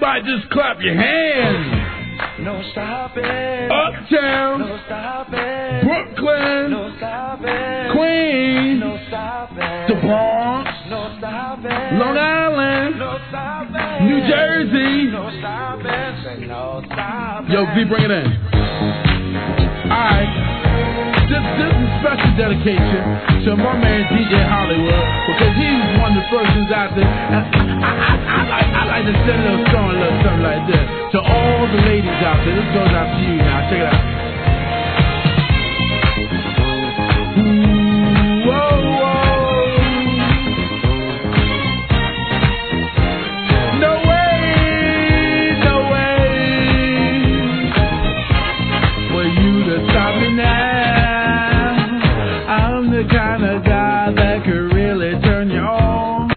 Everybody just clap your hands. No stopping. Uptown. No stopping. Brooklyn. No stopping. Queens. No stopping. The Bronx. No stopping. Long Island. No stopping. New Jersey. No stopping. No stopping. Yo, V, bring it in. Alright. This is special dedication to my man DJ Hollywood, because he's one of the persons out there. I like to send a little song, a little something like this to all the ladies out there. This goes out to you now. Check it out.